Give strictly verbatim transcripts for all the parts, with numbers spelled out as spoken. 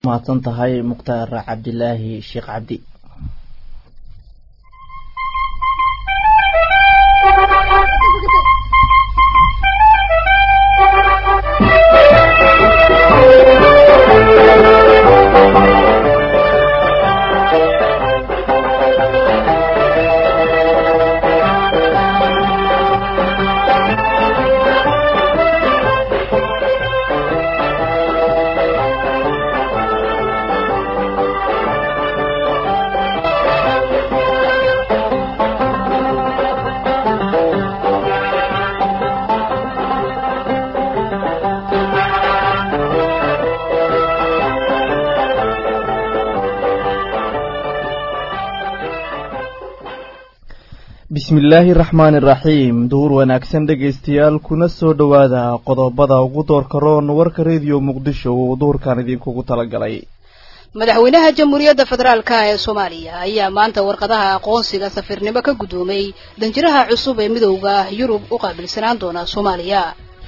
mahadsan tahay Mukhtaar Cabdilaahi Sheekh Cabdi. bismillaahi raxmaani raxiim duur wanaagsan dhegaystayaal kuna soo dhawaada qodobada ugu doorka roon warka radio muqdisho oo duurkan idinkugu talagalay. madaxweynaha jamhuuriyadda federaalka ee Soomaaliya ayaa maanta warqadaha aqoonsiga safiirnimo ka gudoomay danjiraha cusub ee midowga Yurub u qaabilsanaan doona Soomaaliya.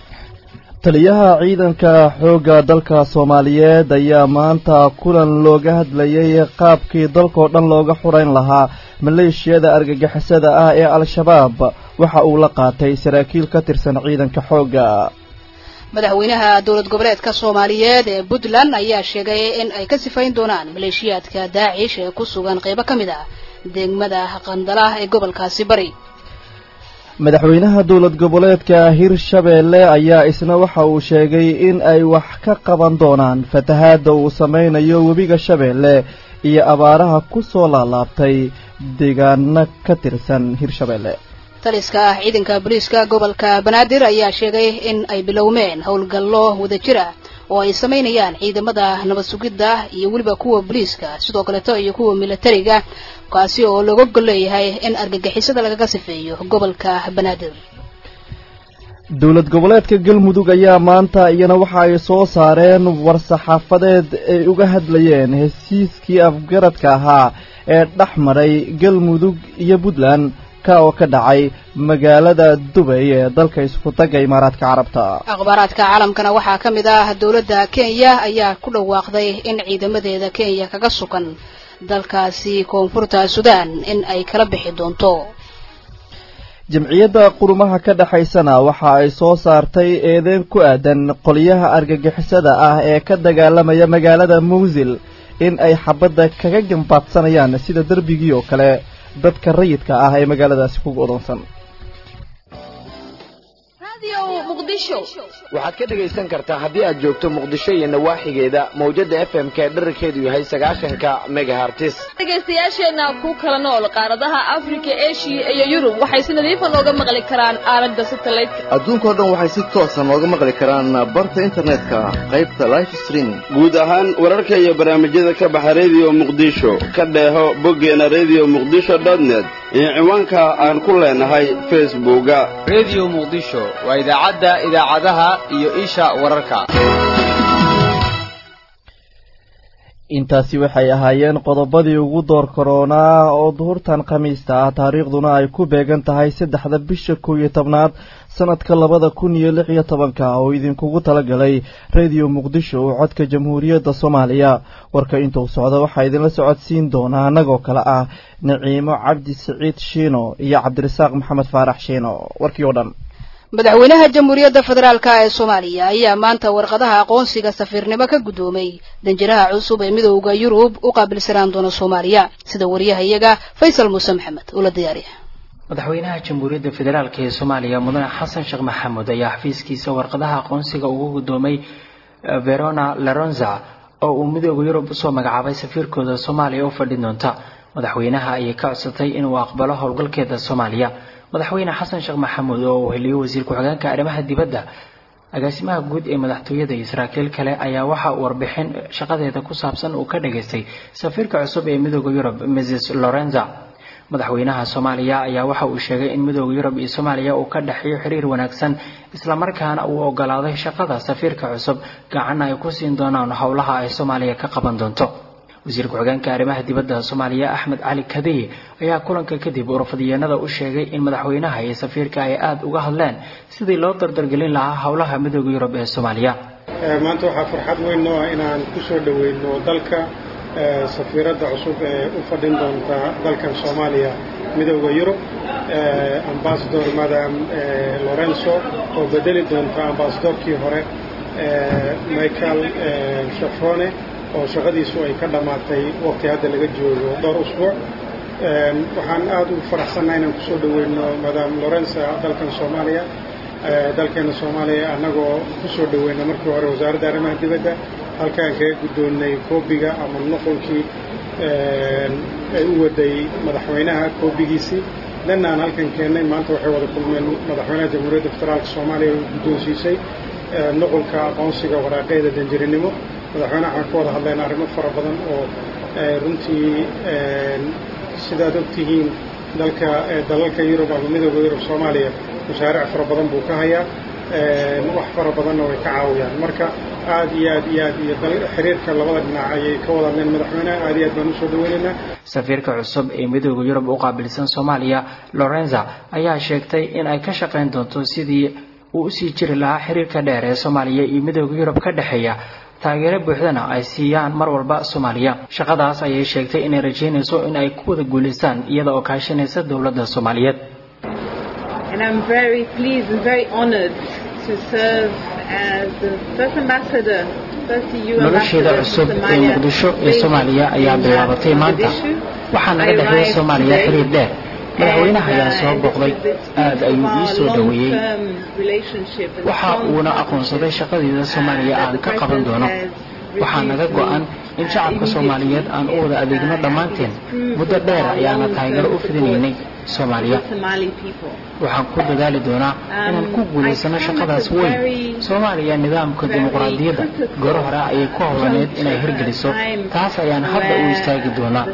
taliyaha ciidanka xoogga dalka Soomaaliyeed ayaa maanta kulan looga hadlayay qaabkii dalka oo dhan looga xurayn lahaa maleeshiyada argagixisada ah ee al-shabaab waxa uu la qaatay saraakiil ka tirsan ciidanka xoogga. madaxweynaha dowlad goboleedka Soomaaliyeed ee Puntland ayaa sheegay in ay ka sifayn doonaan maleeshiyadka Daacish ee ku sugan qaybo kamid ah degmada Qandala ee gobolkaasi bari. madaxweynaha dowlad goboleedka Hirshabeelle ayaa isna waxa uu sheegay in ay wax ka qaban doonaan fatahaada uu sameynayo webiga Shabeelle iyo abaaraha ku soo laalaabtay deegaano ka tirsan Hirshabeelle. taliska ciidanka booliiska gobolka Banaadir ayaa sheegay in ay bilowmeen howlgallo wadajir ah oo ay sameynayaan ciidamada nabad sugidda iyo waliba kuwa booliiska sidoo kale iyo kuwa militariga kaasi oo lagu goleeyahay in argagixisada laga sifeeyo gobolka Banaadir. dowlad goboleedka Galmudug ayaa maanta iyana waxa ay soo saareen war saxaafadeed ay uga hadlayeen heshiiskii afgaradka ahaa ee dhaxmaray Galmudug iyo Puntland ka oo ka dhacay magaalada Dubai ee dalka isku taga Imaaraadka Carabta. akhbaraadka caalamkana waxa kamid ah dawladda Kenya ayaa ku dhawaaqday in ciidamadeeda Kenya kaga sugan dalkaasi koonfurta Suudaan in ay kala bixi doonto. jamciyadda qurumaha ka dhaxaysana waxa ay soo saartay eedeyn ku aadan qoliyaha argagixisada ah ee ka dagaalamaya magaalada Mosul in ay xabadda kaga gambaadsanayaan sida darbigii oo kale dadka rayidka ah ee magaaladaasi ku go'doonsan. waxaad ka dhagaysan kartaa haddii aad joogto Muqdisho iyo nawaaxigeeda mowjada F M ka dhererkeedu yahay sagaashanka megahertz. dhagaystayaasheena ku kala nool qaaradaha Afrika, Asia iyo Yurub waxay si nadiif ah nooga maqli karaan aalada satellite. adduunka oo dhan waxay si toos ah nooga maqli karaan barta internetka qaybta live streaming. guud ahaan wararka iyo barnaamijyada ka baxa radio Muqdisho ka dheeho boggeena radio muqdisho dot net iyo ciwaanka aan ku leenahay Facebook-ga radio Muqdisho waa idaacadda idaacadaha iyo isha wararka. intaasi waxay ahaayeen qodobadii ugu door corona oo duhurtan Khamiista ah taariikhduna ay ku beegan tahay saddexda bisha koob iyo tobnaad sanadka labada kun iyo lix iyo tobanka oo idinkugu talagalay radio Muqdisho oo codka Jamhuuriyadda Soomaaliya. warka intuu socdo waxa idin la socodsiin doona anagoo kala ah Naciimo Cabdi Saciid Shiino iyo Cabdirasaaq Maxamed Faarax Shiino. warkii oo dhan madaxweynaha jamhuuriyadda federaalka ee Soomaaliya ayaa maanta warqadaha aqoonsiga safiirnimo ka gudoomay danjiraha cusub ee midowga Yurub u qaabilsanaan doona Soomaaliya sida wariyahayaga Faysal Muuse Maxamed oo la diyaariyay. madaxweynaha jamhuuriyadda federaalka ee Soomaaliya mudane Xasan Sheekh Maxamuud ayaa xafiiskiisa warqadaha aqoonsiga ugu gudoomay Verona Laronza oo uu midowga Yurub soo magacaabay safiirkooda Soomaaliya u fadhin doonta. madaxweynaha ayaa ka codsatay inuu aqbalo howlgalkeeda Soomaaliya. madaxweyne Xasan Sheekh Maxamuud oo weheliyo wasiirka xogeenka arrimaha dibadda agaasimaha guud ee madaxtooyada Israa'iil kale ayaa waxa uu warbixin shaqadeeda ku saabsan uu ka dhageystay safiirka cusub ee midowga Yurub Missus Lorenza. madaxweynaha Soomaaliya ayaa waxa uu sheegay in midowga Yurub iyo Soomaaliya uu ka dhaxeeyo xiriir wanaagsan isla markaana uu ogolaaday shaqada safiirka cusub gacan ay ku siin doonaan howlaha ay Soomaaliya ka qaban doonto. wasiirka xogeenka arrimaha dibadda Soomaaliya Axmed Cali Kadey ayaa kulanka kadib urfadiyeenada u sheegay in madaxweynaha iyo safiirka ay aad uga hadleen sidii loo dardargelin lahaa howlaha midowga Yurub ee Soomaaliya. maanta waxaa farxad weyn noo ah inaan ku soo dhaweyno dalka safiiradda cusub ee u fadhin doonta dalkan Soomaaliya midowga Yurub ambassador madam Lorenzo oo bedeli doonta ambassadorkii hore Michael Shafrone oo shaqadiisu ay ka dhamaatay waqti hadda laga joogo dhowr usbuuc waxaan aad ugu faraxsanahay inaan ku soo dhaweyno madam Lorenzo dalkan Soomaaliya dalkeena Soomaaliya anagoo ku soo dhaweyno markii hore wasaaradda arrimaha dibadda halkaan kaga guddoonnay koobiga ama nuqulkii ay u waday madaxweynaha koobigiisii dhanaan halkan keennay maanta waxay wada kulmeen madaxweynaha jamhuuriyadda federaalka Soomaaliya oo guddoonsiisay nuqulka aqoonsiga waraaqeeda danjirinimo madaxweynaha waxaan ka wada hadlayna arrimo fara badan oo runtii sidaad ogtihiin dalka dalalka Yurub ama midowga Yurub Soomaaliya mashaariic fara badan buu ka hayaa wax fara badanna way ka caawiyaan marka aad iyo aad iyo aad iyo xiriirka labada dhinac ayay ka wada hadleen madaxweynaha aad iyo aad baan u soo dhaweynaynaa safiirka cusub ee midowga Yurub u qaabilsan Soomaaliya Lorenzo ayaa sheegtay in ay ka shaqeyn doonto sidii uu sii jiri lahaa xiriirka dheer ee Soomaaliya iyo midowga Yurub ka dhaxeeya taageero buuxdana ay siiyaan mar walba Soomaaliya shaqadaas ayay sheegtay in ay rajeynayso in ay ku wada guuleystaan iyada oo kaashanaysa dawladda Soomaaliyeed. And I'm very pleased and very honored to serve as the first ambassador, first E U ambassador to Somalia. Muqdisho ee Soomaaliya ayaa bilaabatay maanta waxaan naga dhaxeeyay Soomaaliya xiriir dheer madaxweynaha ayaa soo boqday aad ayuu ii soo dhaweeyay waxa uuna aqoonsaday shaqadeeda Soomaaliya aan ka qaban doono waxaa naga go'an in shacabka Soomaaliyeed aan u wada adeegno dhamaanteen muddo dheer ayaana taageero u fidinaynay Soomaaliya waxaan ku dadaali doonaa inaan ku guuleysano shaqadaas weyn Soomaaliya nidaamka dimuqraadiyadda goor hore ayay ku hawlaneed inay hirgeliso taas ayaan hadda u istaagi doonaa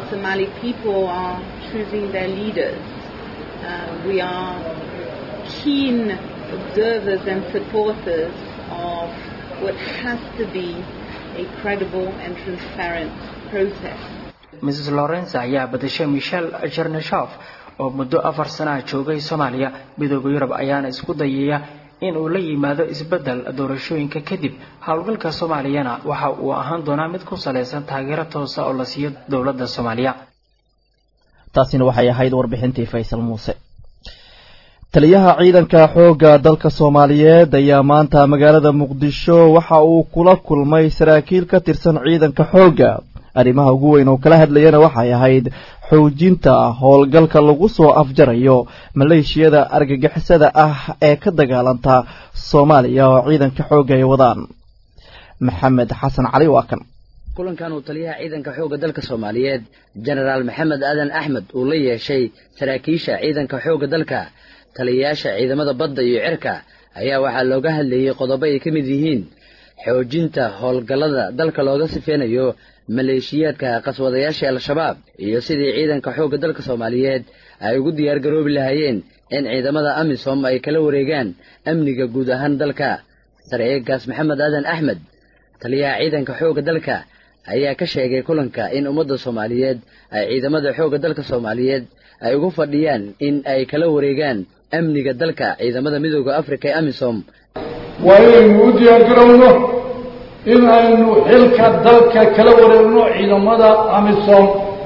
choosing their leaders. Uh, we are keen observers and supporters of what has to be a credible and transparent process. Missus Lorenzo ayaa badashay Michel Chernyshov oo muddo afar sano joogay Soomaaliya midowga Yurub ayaana isku dayaya in uu la yimaado isbedel doorashooyinka kadib hawlgalka Soomaaliyana waxa uu ahaan doonaa mid ku saleysan taageero toos ah oo la siiyo dawladda Soomaaliya. taasina waxay ahayd warbixintii Faysal Muuse taliyaha ciidanka xooga dalka Soomaaliyeed ayaa maanta magaalada Muqdisho waxa uu kula kulmay saraakiil ka tirsan ciidanka xooga arrimaha ugu weyn oo kala hadlayana waxay ahayd xoojinta howlgalka lagu soo afjarayo maleeshiyada argagixisada ah ee ka dagaalanta Soomaaliya oo ciidanka xooga ay wadaan Maxamed Xasan Cali waakan kulankan uu taliyaha ciidanka xooga dalka Soomaaliyeed General Maxamed Aadan Axmed uu la yeeshay saraakiisha ciidanka xooga dalka taliyayaasha ciidamada badda iyo cirka ayaa waxaa looga hadlayay qodobo ay ka mid yihiin xoojinta howlgallada dalka looga sifeynayo maleeshiyaadka qaswadayaasha al-shabaab iyo sidii ciidanka xooga dalka Soomaaliyeed ay ugu diyaar garoobi lahaayeen in ciidamada AMISOM ay kala wareegaan amniga guud ahaan dalka saraakiisha Maxamed Aadan Axmed taliyaha ciidanka xooga dalka ayaa ka sheegay kulanka in ummadda Soomaaliyeed ay ciidamada xooga dalka Soomaaliyeed ay ugu fadhiyaan in ay kala wareegaan amniga dalka ciidamada midowga Afrika ee AMISOM waaynu u diyaar garowno in aynu xilka dalka kala wareegno ciidamada AMISOM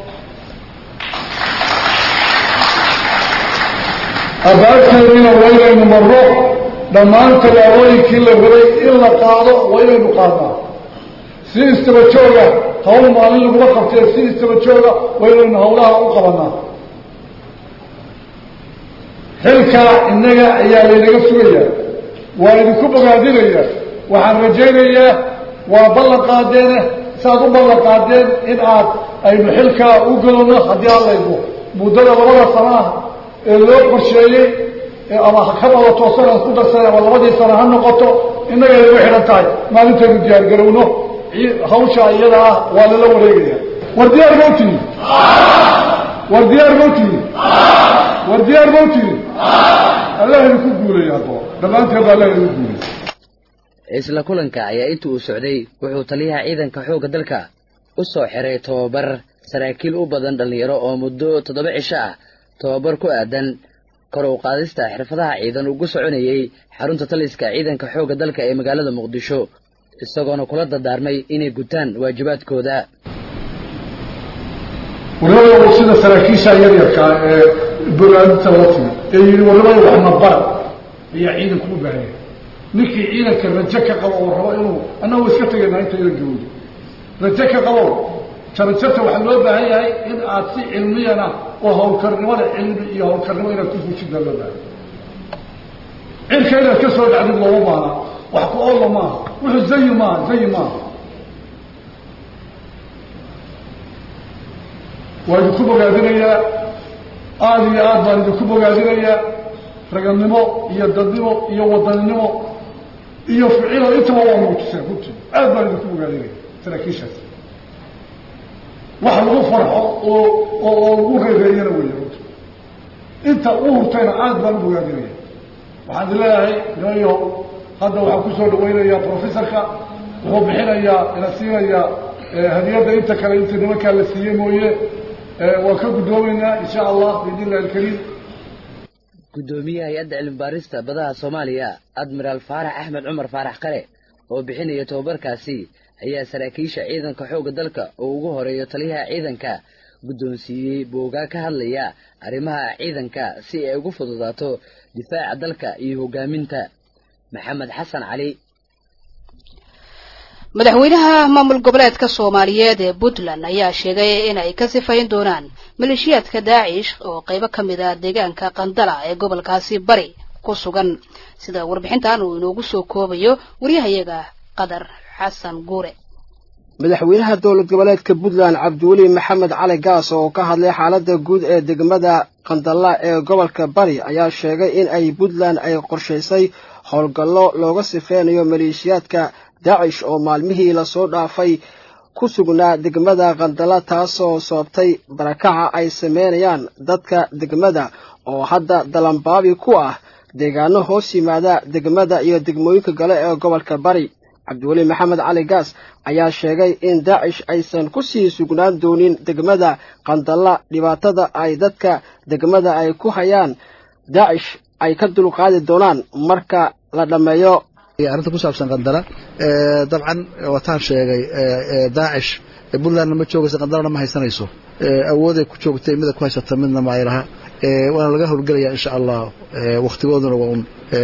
abaarteedina waynaynu marro dhammaan tallaabooyinkii la waday in la qaado waynaynu qaadnaa si istaba jooga hawl maalin laguma qabtee si istaba jooga waynaynu hawlaha u qabanaa xilkaa innaga ayaa laynaga sugayaa waa idinku bogaadinayaa waxaan rajaynayaa waa ballan qaadeene saaad u ballan qaadeen in aad aynu xilkaa u galowno haddii aan layno muddada labada sano ah ee loo qorsheeyey ama ka wada toosan aan ku darsanay ama labadii sano ha noqoto innaga aynagu xidhan tahay maalintaynu diyaar garowno hawsha iyada ah waa lala wareegaya war diyaar mawtihi war diyaar mawtihi war diyaar mawtihi allah idinku guulaya adoo dhammaanteen baa allah idinku guulaya isla kulanka ayaa intii uu socday wuxuu taliyaha ciidanka xooga dalka u soo xiray tababar saraakiil u badan dhalinyaro oo muddo toddoba cisho ah tababar ku aadan kor u qaadista xirfadaha ciidan ugu soconayay xarunta taliska ciidanka xooga dalka ee magaalada Muqdisho isagoona kula dardaarmay inay gutaan waajibaadkooda warnimada sida saraakiisha yaryarka ee bogaadinta la timi ee yidhi warnimada wax ma bara ayaa ciidanku u baahan yahay ninkii ciidanka rajo ka qabo oo rabo inuu annagu iska tegaynaa inta idan gawdo rajo ka qabo jarajarta waxaa loo baahan yahay in aad si cilmiyana oo howlkarnimada cilmi iyo howlkarnimo inaad ku fujida loo baahan cirka inaad ka soo dhacdid looma baana wax ku oolla maaha wuxuu zayi maaha zayi maaha waa idinku bogaadinayaa aada iyo aad baan idinku bogaadinayaa raganimo iyo dadnimo iyo wadaninimo iyo ficilo intaba waa muutuseen runtii aad baan idinku bogaadinaya saraakiishaas wax lagu farxo oo oo lagu reereeyana weeye runtii inta u hurtayna aad baan u bogaadinaya waxaan idin leeyahay nimayo hadda waxaan kusoo dhawaynayaa professorka wuxuu bixinayaa ina siinayaa hadiyadda inta kale inta nimankaa la siiyey mooye waa ka guddoomaynaa insha allah biidnillahi alkariim guddoomiyaha hay-adda cilmi baarista badaha soomaaliya admiraal faarax axmed cumar faarax qare oo bixinaya tababarkaasi ayaa saraakiisha ciidanka xoogga dalka oo ugu horeeyo taliyaha ciidanka guddoonsiiyey boogaa ka hadlaya arrimaha ciidanka si ay ugu fududaato difaaca dalka iyo hogaaminta maxamed xasan cali madaxweynaha maamul goboleedka Soomaaliyeed ee Puntland ayaa sheegay in ay ka sifayn doonaan maleeshiyaadka Daesh oo qaybo kamid ah deegaanka Qandala ee gobolkaasi bari ku sugan sida warbixintan uu inoogu soo koobayo wariyahayaga Qadar Xasan Guure madaxweynaha dowlad goboleedka Puntland Cabdiweli Maxamed Cali Gaas oo ka hadlay xaaladda guud ee degmada Qandala ee gobolka bari ayaa sheegay in ay Puntland ay qorshaysay howlgallo looga sifeynayo maleeshiyaadka Daesh oo maalmihii la soo dhaafay ku sugnaa degmada Qandala taasoo sababtay barakaca ay sameeyaan dadka degmada oo hadda dalanbaabi ku ah deegaano hoos yimaada degmada iyo degmooyinka kale ee gobolka bari Cabdiweli Maxamed Cali Gaas ayaa sheegay in Daesh aysan ku sii sugnaan doonin degmada Qandala dhibaatada ay dadka degmada ay ku hayaan Daesh ay ka dulqaadi doonaan marka la dhameeyo arrinta ku saabsan Qandala ee dabcan wataan sheegay ee Daesh Puntland ma joogayso Qandala ma haysanayso ee awood ay ku joogtay mid ku haysata midna ma ayraha ee waana laga howlgalayaa insha Allah ee waqtigooduna waa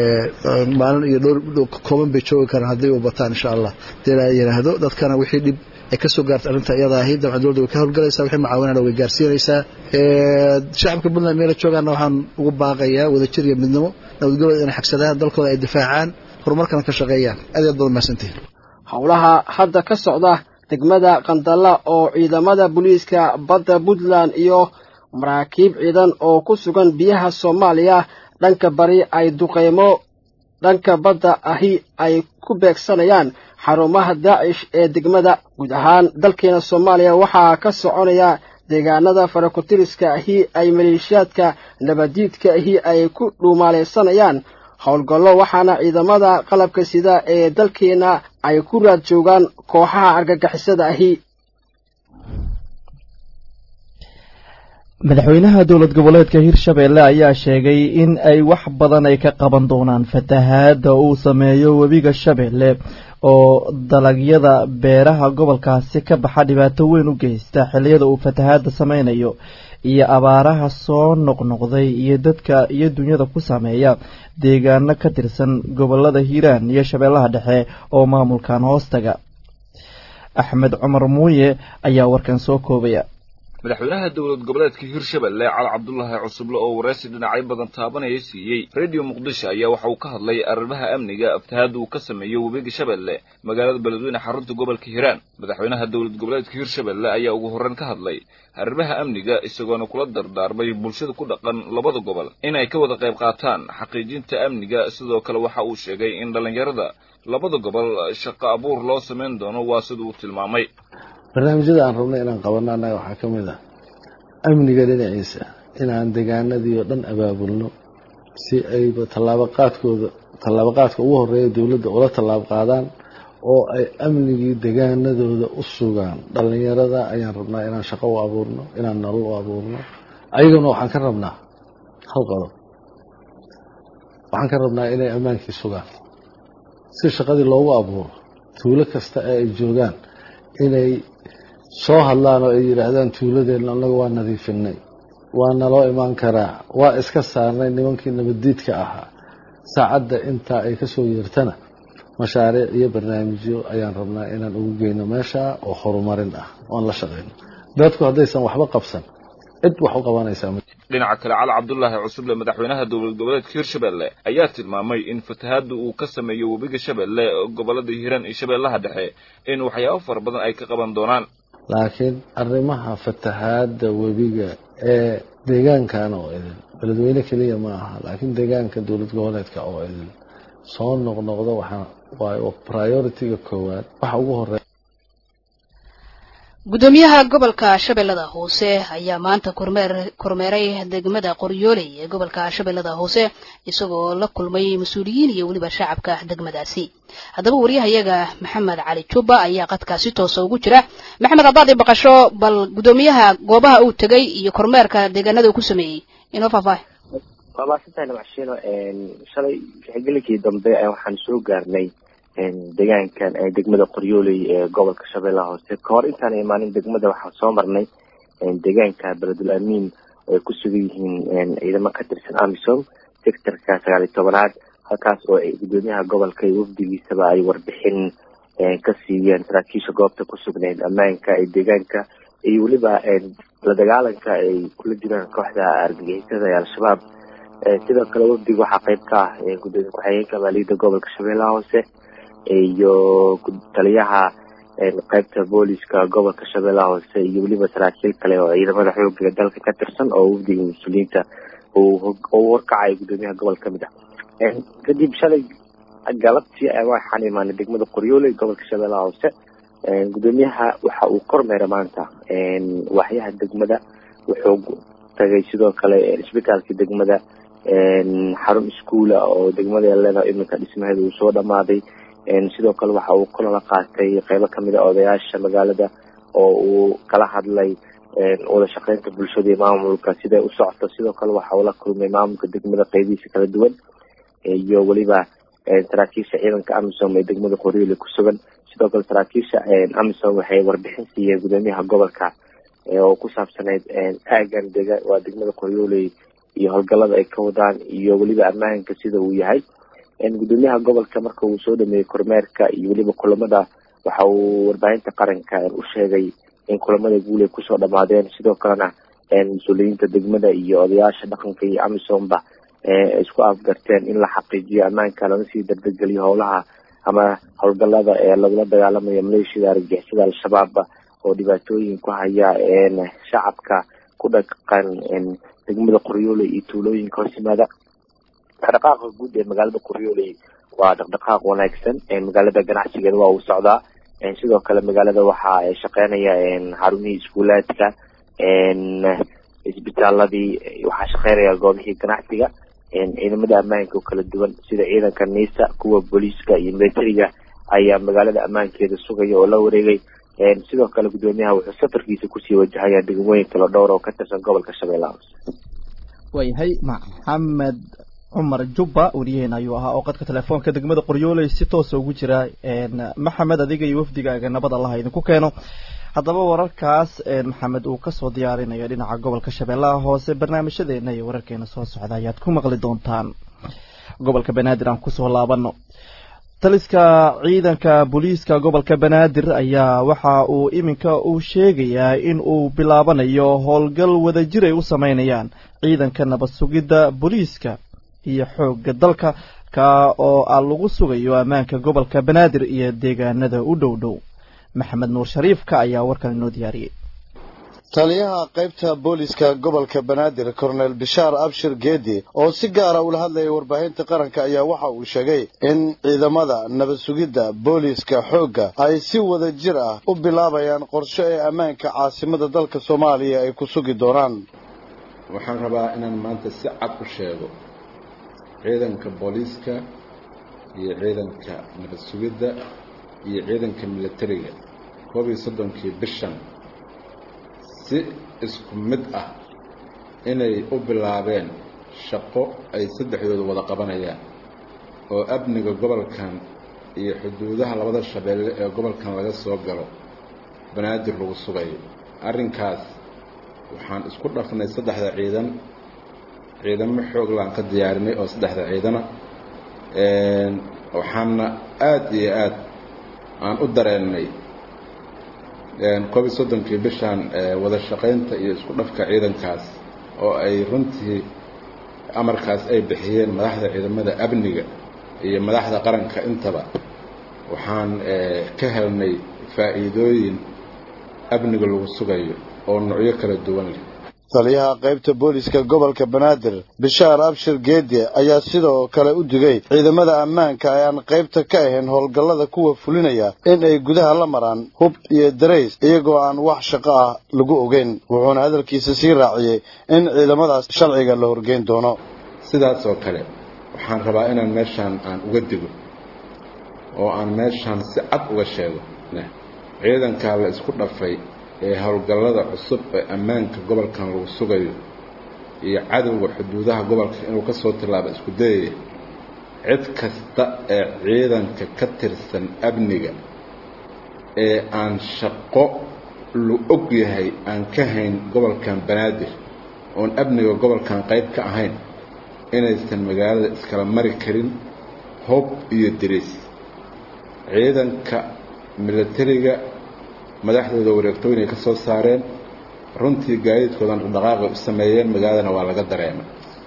ee maalin iyo dhowr kooban bay joogi karaan haddii uu bataan insha Allah deela yiraahdo dadkana wixii dib ay ka soo gaartay arrinta iyada ahayd dabcan dowladda way ka howlgalaysaa wixii macaawinana way gaarsiinaysaa ee shacabka Puntland meel joogaana waxaan ugu baaqayaa wadajir iyo midnimo nabadgelyo inay xagsadaan dalkooda ay difaacaan horumarkana ka shaqeeyaan aad iyo badan maasantiin howlaha hadda ka socda degmada Qandala oo ciidamada booliiska badda Puntland iyo maraakiib ciidan oo ku sugan biyaha Soomaaliya dhanka bari ay duqeymo dhanka badda ahi ay ku beegsanayaan xarumaha Daesh ee degmada guud ahaan dalkeena Soomaaliya waxaa ka soconaya deegaanada farakutiriska ahi ay maleeshiyaadka nabadiidka ahi ay ku dhuumaaleysanayaan howlgallo waxaana ciidamada qalabka sida ee dalkeena ay ku raad joogaan kooxaha argagixisada ahi madaxweynaha dowlad goboleedka Hirshabelle ayaa sheegay in ay wax badan ay ka qaban doonaan fatahaada uu sameeyo webiga Shabeelle oo dalagyada beeraha gobolkaasi ka baxa dhibaato weyn u geysta xilliyada uu fatahaada sameynayo iyo abaaraha soo noqnoqday iyo dadka iyo dunyada ku saameeya deegaano ka tirsan gobolada Hiiraan iyo Shabeellaha Dhexe oo maamulkan hoostaga Axmed Cumar Muuye ayaa warkan soo koobaya madaxweynaha dowlad goboleedka Hirshabelle Cali Cabdullaahi Cusublo oo wareysi dhinacyo badan taabanaya siiyay Radio Muqdisho ayaa waxa uu ka hadlay arrimaha amniga fatahaada uu ka sameeyo webiga Shabeelle magaalada Beledweyne xarunta gobolka Hiiraan madaxweynaha dowlad goboleedka Hirshabelle ayaa ugu horreyn ka hadlay arrimaha amniga isagoona kula dardaarmay bulshada ku dhaqan labada gobol in ay ka wada qayb qaataan xaqiijinta amniga sidoo kale waxa uu sheegay in dhalinyarada labada gobol shaqo abuur loo sameyn doono waa sidoo uu tilmaamay barnaamijyada aan rabnay inaan qabanno annaga waxaa ka mid ah amniga dhinaciisa inaan deegaanadii oo dhan abaabulno si ayba tallaabo qaadkooda tallaabo qaadka ugu horreeya dowladda ula tallaabo qaadaan oo ay amnigii deegaanadooda u sugaan dhallinyarada ayaan rabnaa inaan shaqo u abuurno inaan nolol u abuurno ayaguna waxaan ka rabnaa hal qodob waxaan ka rabnaa inay ammaankii sugaan si shaqadii loogu abuuro tuulo kasta ee ay joogaan inay soo hadlaan oo ay yidhaahdaan tuuladeenna annaga waa nadiifinay waa naloo imaan karaa waa iska saarnay nimankii nabaddiidka ahaa saacadda intaa ay ka soo yeertana mashaariic iyo barnaamijyo ayaan rabnaa inaan ugu geyno meesha oo horumarin ah oon la shaqayno dadku haddaysan waxba qabsan cid wax u qabanaysaa dhinaca kale cali cabdullaahi cusuble madaxweynaha dowlad goboleedka hirshabelle ayaa tilmaamay in fatahaadda uu ka sameeyo webiga shabeelle gobolada hiiraan iyo shabeellaha dhexe in waxyaabo fara badan ay ka qaban doonaan laakiin arrimaha fatahaadda webiga ee deegaankan oo idin beledweyne keliya ma aha laakiin deegaanka dowlad goboleedka oo idin soo noqnoqdo waxaa waayo priority-ga koowaad waxa ugu horeeya gudoomiyaha gobolka shabeellada hoose ayaa maanta kormeer kormeeray degmada qoryooley ee gobolka shabeellada hoose isagoo la kulmay mas'uuliyiin iyo waliba shacabka degmadaasi haddaba wariyahayaga maxamed cali juba ayaa qadkaasi toos ugu jira maxamed haddaad baqasho bal gudoomiyaha goobaha uu tagay iyo kormeerka deegaanada uu ku sameeyay inoo faahfaahin waa maasantahay macshino shalay xigilkii dambe waxaan soo gaarnay deegaankan ee degmada qoryooley ee gobolka shabeellaha hoose kahor intaan imaanin degmada waxaan soo marnay deegaanka beledul amiin oo ay ku sugan yihiin ciidamo ka tirsan amisom sectorka sagaal iyo tobanaad halkaas oo ay gudoomiyaha gobolka iyo wafdigiisaba ay warbixin ka siiyeen saraakiisha goobta ku sugnayd ammaanka ee deegaanka iyo weliba la dagaalanka ay kula jiraan kooxda argagixisada ee al-shabaab sidoo kale wafdiga waxaa qayb ka ah gudoomiye ku-xigeenka maaliyadda gobolka shabeellaha hoose iyo taliyaha qaybta booliska gobolka shabeellaha hoose iyo weliba saraakiil kale oo ciidamada xoogga dalka ka tirsan oo wafdiga mas-uuliyiinta uu warkacay gudoomiyaha gobolka kamid ah kadib shalay galabtii waxaan imaanay degmada qoryooley gobolka shabeellaha hoose gudoomiyaha waxa uu kormeera maanta waaxyaha degmada wuxuu tagay sidoo kale isbitaalka degmada xarun iskuula oo degmada leedahay iminka dhismaheeda uu soo dhamaaday sidoo kale waxa uu kula qaatay qaybo kamid ah odayaasha magaalada oo uu kala hadlay wada shaqeynta bulshada iyo maamulka siday u socoto sidoo kale waxa uu la kulmay maamulka degmada qaybihiisa kala duwan iyo weliba saraakiisha ciidanka amisom ee degmada qoryooley ku sugan sidoo kale saraakiisha amisom waxay warbixin siiyeen gudoomiyaha gobolka oo ku saabsaneyd aagan dega waa degmada qoryooley iyo howlgallada ay ka wadaan iyo weliba ammaanka sida uu yahay gudoomiyaha gobolka marka uu soo dhameeyey kormeerka iyo weliba kulamada waxa uu warbaahinta qaranka u sheegay in kulamada guul ay kusoo dhamaadeen sidoo kalena mas-uuliyiinta degmada iyo odayaasha dhaqanka iyo amisomba isku afgarteen in la xaqiijiyo ammaanka lana sii dardegeliyo howlaha ama howlgallada ee lagula dagaalamayo maleeshiyada argagixisada al-shabaabba oo dhibaatooyin ku haya shacabka ku dhaqan degmada qoryooley iyo tuulooyinka hoos yimaada dhaqdhaqaaqa guud ee magaalada qoryooley waa dhaqdhaqaaq wanaagsan magaalada ganacsigeeda waa uu socdaa sidoo kale magaalada waxa ay shaqeynaya xarumihii iskuulaadka isbitaaladii waxaa shaqeynaya goobihii ganacsiga ciidamada ammaanka oo kala duwan sida ciidanka niisa kuwa booliiska iyo militariga ayaa magaalada ammaankeeda sugaya oo la wareegay sidoo kale gudoomiyaha wuxuu safarkiisa kusii wajahaya degmooyin kala dhowr oo ka tirsan gobolka shabeellaha hoose waayahay maxamed cumar jubba wariyaheena ayuu ahaa oo qadka telefoonka degmada qoryooley si toosa ugu jira maxamed adiga iyo wafdigaaga nabad allaha idinku keeno haddaba wararkaas maxamed uu kasoo diyaarinayo dhinaca gobolka shabeellaha hoose barnaamijyadeena iyo wararkeena soo socda ayaad ku maqli doontaan gobolka banaadir aan kusoo laabano taliska ciidanka booliiska gobolka banaadir ayaa waxa uu iminka uu sheegayaa in uu bilaabanayo howlgal wadajir ay u sameynayaan ciidanka nabad sugidda booliiska iyo xoogga dalka ka oo aan lagu sugayo ammaanka gobolka banaadir iyo deegaanada u dhow dhow maxamed nuur shariifka ayaa warkan inoo diyaariyey taliyaha qaybta booliska gobolka banaadir kornel bishaar abshir geedi oo si gaara ula hadlayay warbaahinta qaranka ayaa waxa uu sheegay in ciidamada nabad sugidda booliska xoogga ay si wada jir ah u bilaabayaan qorshe ee ammaanka caasimada dalka soomaaliya ay ku sugi doonaan waxaan rabaa inaan maanta si cad u sheego ciidanka booliiska iyo ciidanka nabad sugidda iyo ciidanka militariga koob iyo soddonkii bishan si isku mid ah inay u bilaabeen shaqo ay saddexdooda wada qabanayaan oo amniga gobolkan iyo xuduudaha labada shabeelle ee gobolkan laga soo galo banaadir lagu sugayo arrinkaas waxaan isku dhafnay saddexda ciidan ciidamo xoog laan ka diyaarinay oo saddexda ciidana waxaana aad iyo aad aan u dareennay covid soddonkii bishaan wada shaqaynta iyo isku dhafka ciidankaas oo ay runtii amarkaas ay bixiyeen madaxda ciidamada amniga iyo madaxda qaranka intaba waxaan ka helnay faa'iidooyin amniga lagu sugayo oo noocyo kala duwan leh taliyaha qaybta booliska gobolka banaadir bishaar abshir geedi ayaa sidoo kale u digay ciidamada ammaanka ee aan qaybta ka ahayn howlgallada kuwa fulinaya in ay gudaha la maraan hub iyo darays iyagoo aan wax shaqo ah lagu ogeyn wuxuuna hadalkiisa sii raaciyey in ciidamadaas sharciga la horgeyn doono sidaas oo kale waxaan rabaa inaan meeshaan aan uga digo oo aan meeshaan si cad uga sheego ciidankaa la isku dhafay ee howlgallada cusub ee ammaanka gobolkan lagu sugayo iyo cadowga xuduudaha gobolka inuu ka soo tilaabo isku dayaya cid kasta ee ciidanka ka tirsan amniga ee aan shaqo lu og yahay aan ka hayn gobolkan banaadir oon amniga gobolkan qayb ka ahayn inaysan magaalada iskala mari karin hub iyo dirays ciidanka militariga madaxdooda wareegtooyin ay ka soo saareen runtii gaadiidkoodan dhaqdhaqaaqay u sameeyeen magaaladana waa laga dareemay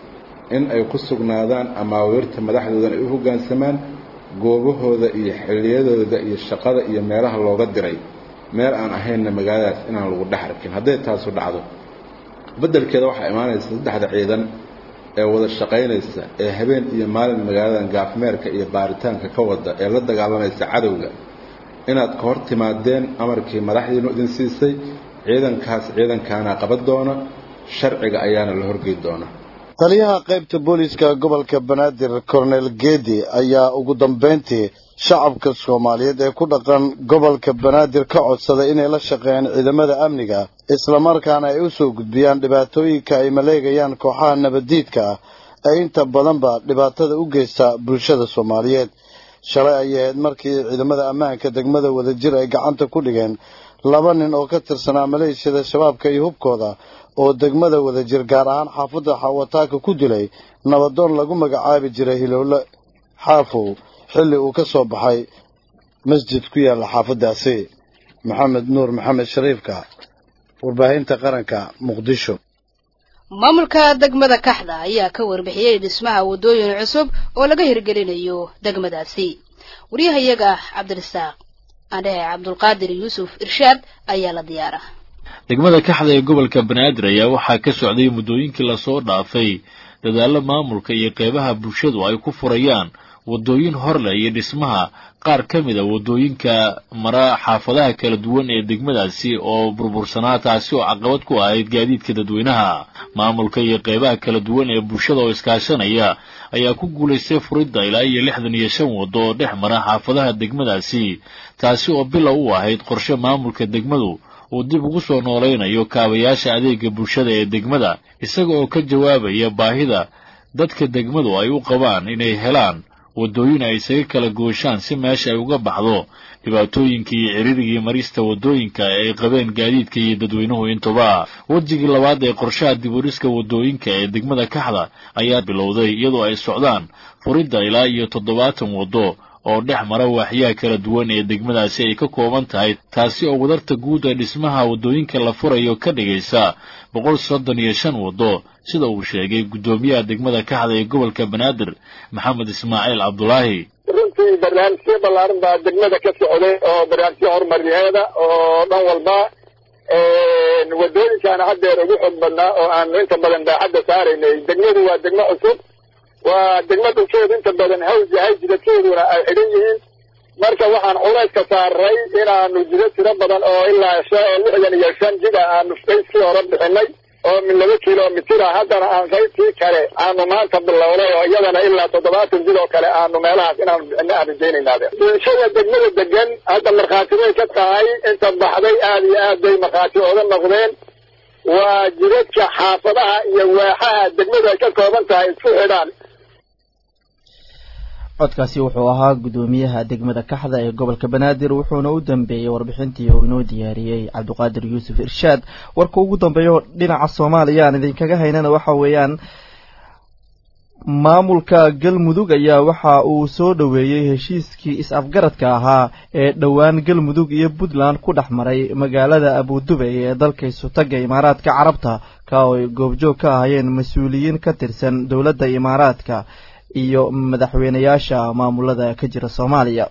in ay ku sugnaadaan amaawiirta madaxdoodan ay u hoggaansamaan goobahooda iyo xilliyadooda iyo shaqada iyo meelaha looga diray meel aan ahaynna magaaladaas inaan lagu dhex arkin hadday taasu dhacdo beddelkeeda waxaa imaanaysa saddexda ciidan ee wada shaqaynaysa ee habeen iyo maalin magaaladan gaafmeerka iyo baaritaanka ka wada ee la dagaalamaysa cadowga inaad ka hor timaadeen amarkii madaxdiinu idin siisay ciidankaas ciidankaana qaban doona sharciga ayaana la horgeyn doona taliyaha qaybta booliska gobolka banaadir cornel geedi ayaa ugu dambeyntii shacabka Soomaaliyeed ee ku dhaqan gobolka banaadir ka codsaday inay la shaqeeyaan ciidamada amniga isla markaana ay u soo gudbiyaan dhibaatooyinka ay maleegayaan kooxaha nabadiidka ah ee inta badanba dhibaatada u geysta bulshada Soomaaliyeed shalay ay ahayd markii ciidamada ammaanka degmada wadajir ay gacanta ku dhigeen laba nin oo ka tirsanaa maleeshiyada shabaabka iyo hubkooda oo degmada wadajir gaar ahaan xaafadda xawataaka ku dilay nabadoon lagu magacaabi jiray Hilowle Xaafow xilli uu ka soo baxay masjid ku yaala xaafadaasi maxamed nuur maxamed shariifka warbaahinta qaranka muqdisho maamulka degmada Kaxda ayaa ka warbixiyay dhismaha wadooyin cusub oo laga hirgelinayo degmadaasi wariyahayaga Cabdirasaaq Ade Cabdulqaadir Yuusuf Irshaad ayaa la diyaara degmada Kaxda ee gobolka Banaadir ayaa waxaa ka socday muddooyinkii la soo dhaafay dadaalo maamulka iyo qeybaha bulshadu ay ku furayaan wadooyin horle iyo dhismaha qaar ka mid ah wadooyinka mara xaafadaha kala duwan ee degmadaasi oo burbursanaa taasi oo caqabad ku ahayd gaadiidka dadweynaha maamulka iyo qeybaha kala duwan ee bulshada oo iskaashanaya ayaa ku guulaystay furidda ilaa iyo lixdan iyo shan wado oo dhex mara xaafadaha degmadaasi taasi oo bilow u ahayd qorshe maamulka degmadu uu dib ugu soo noolaynayo kaabayaasha adeega bulshada ee degmada isaga oo ka jawaabaya baahida dadka degmadu ay u qabaan inay helaan wadooyin ay isaga kala gooshaan si meesha ay uga baxdo dhibaatooyinkii iyo ciriirigii marista wadooyinka ay qabeen gaadiidka iyo dadweynuhu intuba wajigii labaad ee qorshaha dib u dhiska wadooyinka ee degmada Kaxda ayaa bilowday iyadoo ay socdaan furidda ilaa iyo toddobaatan wado oo dhex mara waaxyaha kala duwan ee degmadaasi ay ka kooban tahay taasi oo wadarta guud ee dhismaha wadooyinka la furayo ka dhigaysa boqol soddon iyo shan wado sida uu sheegay gudoomiyaha degmada Kaxda ee gobolka Banaadir Maxamed Ismaaciil Cabdulaahi runtii barnaamijyo ballaaran baa degmada ka socday oo barnaamijyo horumarineeda oo dhan walba wadooyinkaana haddeer ugu xog badnaa oo aan inta badan baaxadda saaraynay degmadu waa degmo cusub waa degmo dhulkeedu inta badan haws yahay jidadkeeduna ay xidhan yihiin marka waxaan culayska saaray inaanu jidad tiro badan oo ilaa lixdan iyo shan jid ah aanu fayskii hore bixinay oo min laba kilomitir ah haddana aan qaybtii kale aanu maanta bilownay oo iyadana ilaa toddobaatan jid oo kale aanu meelahaas inaanu bixinay aan rajaynaynaa bulshada degmada degan hadda markhaati bay ka tahay inta baxday aad iyo aad bay markhaati ooga noqdeen waa jidadka xaafadaha iyo waaxaha degmadu ay ka kooban tahay isku xidhaan codkaasi wuxuu ahaa gudoomiyaha degmada kaxda ee gobolka banaadir wuxuuna u dambeeyay warbixintii uu inoo diyaariyay cabdiqaadir yuusuf irshaad warka ugu dambeeyo dhinaca Soomaaliya aan idinkaga haynana waxa weeyaan maamulka galmudug ayaa waxa uu soo dhaweeyay heshiiskii is-afgaradka ahaa ee dhawaan galmudug iyo Puntland ku dhaxmaray magaalada Abu Dhabi ee dalka Sultanka Imaaraadka Carabta ka oo goobjoog ka ahayeen mas'uuliyiin ka tirsan dawladda Imaaraadka iyo madaxweynayaasha maamulada ka jira Soomaaliya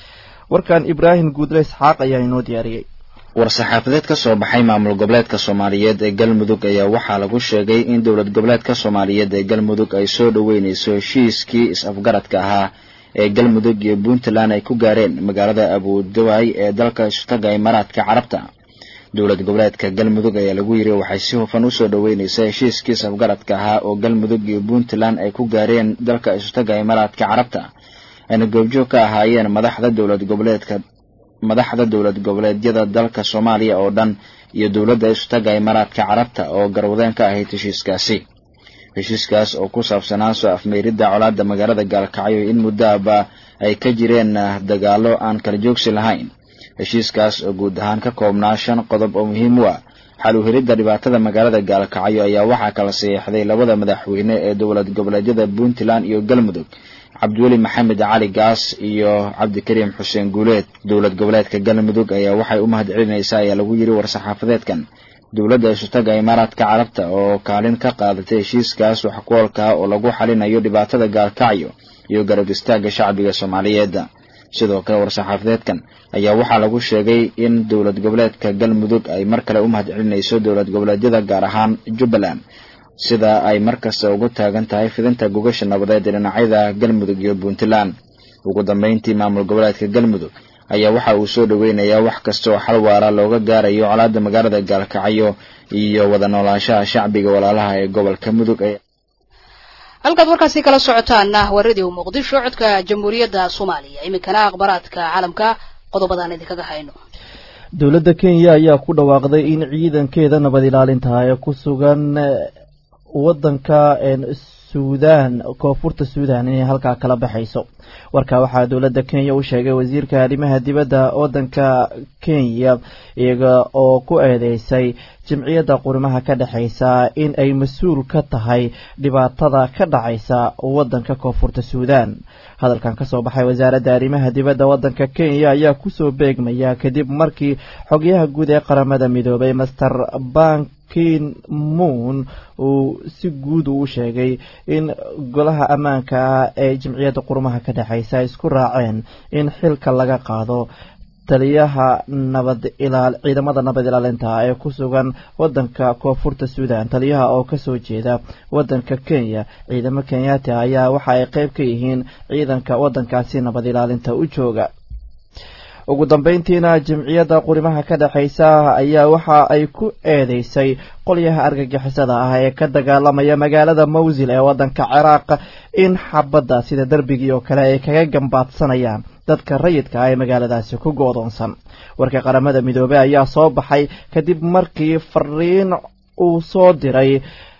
warkan Ibrahim Guudle Isxaaq ayaa inoo diyaariyay war-saxaafadeed ka soo baxay maamul goboleedka Soomaaliyeed ee Galmudug ayaa waxaa lagu sheegay in dawlad goboleedka Soomaaliyeed ee Galmudug ay soo dhaweynayso heshiiskii is-afgaradka ahaa ee Galmudug iyo Puntland ay ku gaareen magaalada Abu Dhabi ee dalka Sultanka Imaaraadka Carabta dawlad goboleedka Galmudug ayaa lagu yiri waxay si hufan u soo dhaweynaysaa heshiiskii is-afgaradka ahaa oo Galmudug iyo Puntland ay ku gaareen dalka Sultanka Imaaraadka Carabta ayna goobjoog ka ahaayeen madaxda dawlad goboleedka madaxda dawlad goboleedyada dalka Soomaaliya oo dhan iyo dawladda Sultanka Imaaraadka Carabta oo garwadeen ka ahayd heshiiskaasi heshiiskaas oo ku saabsanaa soo afmeerida colaadda magaalada Gaalkacyo in muddaaba ay ka jireen dagaalo aan kala joogsi lahayn heshiiskaas oo guud ahaan ka koobnaa shan qodob oo muhiim u ah xal u helidda dhibaatada magaalada Gaalkacyo ayaa waxaa kala saxiixday labada madaxweyne ee dawlad goboleedyada Puntland iyo Galmudug Cabdiweli Maxamed Cali Gaas iyo Cabdikariim Xuseen Guuleed dawlad goboleedka Galmudug ayaa waxay u mahadcelinaysaa ayaa lagu yiri war-saxaafadeedkan dawladda Sultanka Imaaraadka Carabta oo kaalin ka qaadatay heshiiskaas wax ku oolka oo lagu xalinayo dhibaatada Gaalkacyo iyo garab istaagga shacbiga Soomaaliyeed sidoo kale war-saxaafadeedkan ayaa waxaa lagu sheegay in dawlad goboleedka Galmudug ay mar kale u mahadcelinayso dawlad goboleedyada gaar ahaan Jubbaland sida ay markasta ugu taagan tahay fidinta gogasha nabadeed ee dhinacyada Galmudug iyo Puntland ugu dambeyntii maamul goboleedka Galmudug ayaa waxa uu soo dhaweynayaa wax kasta oo xal waara looga gaarayo colaadda magaalada Gaalkacyo iyo wada noolaanshaha shacbiga walaalaha ee gobolka Mudug ee halkaad warkaasi kala socotaana waa radio Muqdisho codka Jamhuuriyadda Soomaaliya iminkana akhbaraadka caalamka qodobadan idinkaga hayno dawladda Kenya ayaa ku dhawaaqday in ciidankeeda nabad ilaalinta ay ku sugan wadanka Suudaan koonfurta Suudaan inay halka kala baxayso warka waxa dawladda Kenya u sheegay wasiirka arrimaha dibadda wadanka Kenya iyaga oo ku eedeysay jamciyadda qurmaha ka dhaxaysa in ay mas'uul ka tahay dhibaatada ka dhacaysa wadanka koonfurta Suudaan hadalkan ka soo baxay wasaaradda arrimaha dibadda wadanka Kenya ayaa ku soo beegmaya kadib markii xogyaha guud ee qaramada midoobay Master Ban Ki-moon uu si guud u sheegay in golaha ammaanka ee jamciyadda qurmaha ka dhaxaysa isku raaceen in xilka laga qaado taliyaha nabad ilaal ciidamada nabad ilaalinta ee ku sugan wadanka koonfurta Suudaan taliyaha oo ka soo jeeda wadanka Kenya ciidamada Kenyatta ayaa waxa ay qayb ka yihiin ciidanka wadankaasi nabad ilaalinta u jooga ugu dambeyntiina jamciyadda qurmaha ka dhaxaysa ayaa waxa ay ku eedeysay qolyaha argagixisada ah ee ka dagaalamaya magaalada Mosul ee wadanka Ciraaq in xabadda sida darbigii oo kale ay kaga gambaadsanayaan dadka rayidka ah ee magaaladaasi ku go'doonsan warka qaramada midoobay ayaa soo baxay kadib markii fariin uu soo diray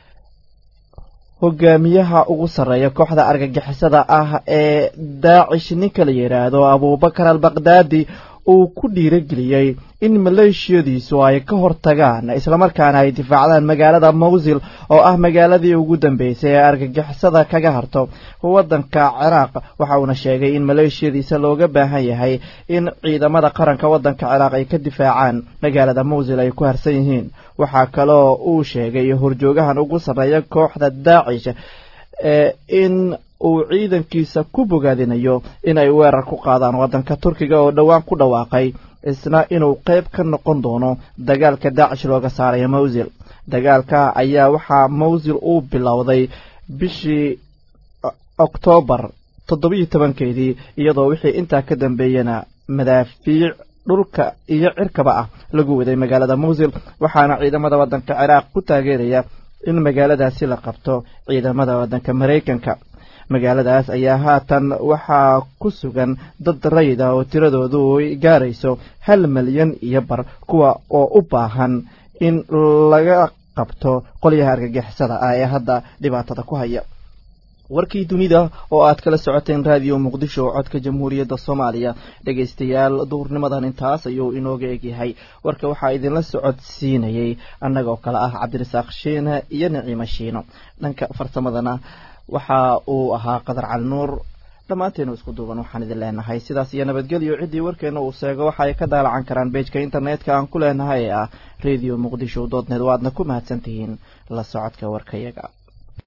hogaamiyaha ugu sareeya kooxda argagixisada ah ee Daesh ninka la yiraahdo Abubakar al-Baghdadi uu ku dhiirigeliyay in maleeshiyadiisu ay ka hortagaan isla markaana ay difaacdaan magaalada Mosul oo ah magaaladii ugu dambeysay ee argagixisada kaga harto wadanka Ciraaq waxa uu sheegay in maleeshiyadiisa looga baahan yahay in ciidamada qaranka wadanka Ciraaq ay ka difaacaan magaalada Mosul ay ku harsan yihiin waxa kale oo uu sheegay horjoogahan ugu sareeya kooxda Daesh ee in uu ciidankiisa ku bogaadinayo inay weerar ku qaadaan wadanka Turkiga oo dhawaan ku dhawaaqay isna inuu qayb ka noqon doono dagaalka Daesh looga saarayo Mosul dagaalka ayaa waxa Mosul uu bilowday bishii October toddoba iyo tobankeedii iyadoo wixii inta ka dambeeyana madaafiic dhulka iyo cirkaba ah lagu waday magaalada Mosul waxaana ciidamada wadanka Ciraaq ku taageeraya in magaaladaasi la qabto ciidamada wadanka Mareykanka magaaladaas ayaa haatan waxaa ku sugan dad rayid ah oo tiradoodu ay gaarayso hal milyan iyo bar kuwa oo u baahan in laga qabto qolyaha argagixisada ah ee hadda dhibaatada ku haya warkii dunida oo aad kala socoteen raadiyo muqdisho codka jamhuuriyadda Soomaaliya dhageystayaal duurnimadan intaas ayuu inooga egyahay warka waxa idinla socodsiinayay annagoo kala ah Cabdirasaaq Sheena iyo Naciima Shiino dhanka farsamadana waxa uu ahaa Qadar Calnuur dhamaanteen isku duuban waxaan idin leenahay sidaas iyo nabadgelyo cidii warkeena uu sheego waxa ay ka daalacan karaan page-ka internetka aan ku leenahay ah radio muqdisho dot net waadna ku mahadsantihiin la socodka warkayaga